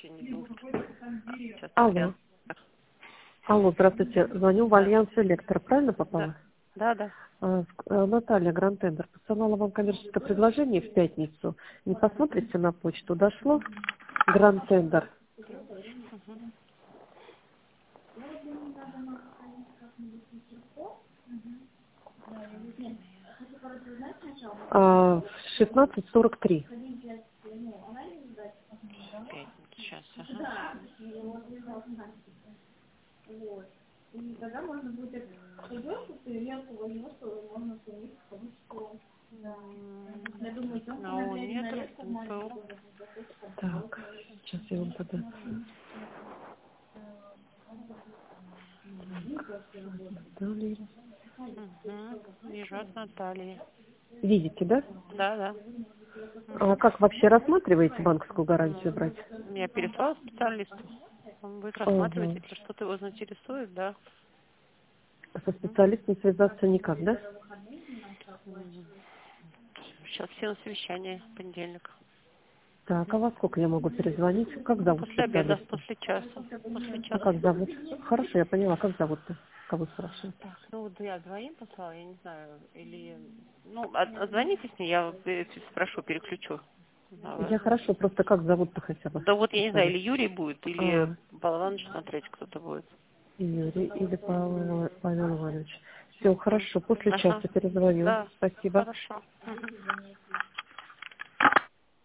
течение 2 часов. Сейчас Алло. Алло, здравствуйте. Звоню в Альянс Электро. Правильно попала? Да, да. Наталья, Гранд-Тендер. Посылала вам коммерческое предложение в пятницу. Не посмотрите на почту? Дошло? Гранд-Тендер. В 16:43. Сейчас, ага. НАО нет, НПО. Так, сейчас я вам тогда... Далее. Вижу от Натальи. Видите, да? Да, да. А как вообще рассматриваете банковскую гарантию брать? Я переслала специалисту. Он будет рассматривать, Ага. если что-то его заинтересует, да. Со специалистом связаться никак, да? Сейчас все на совещании, понедельник. Так, а во сколько я могу перезвонить? Как зовут После обеда, специалиста? после часа. После А часа. как зовут? Хорошо, я поняла. Как зовут-то? Кого спрашиваю? Так, ну вот я двоим послала, я не знаю, или... Ну, отзвоните с ней, я спрошу, переключу на вас. Я хорошо, просто как зовут-то хотя бы? Да вот, я не знаю, или специалиста? Юрий будет, или А, Балаванович смотреть кто-то будет. Юрий или Павел Иванович. Все, хорошо, после Ага, часа перезвоню. да, Спасибо. хорошо.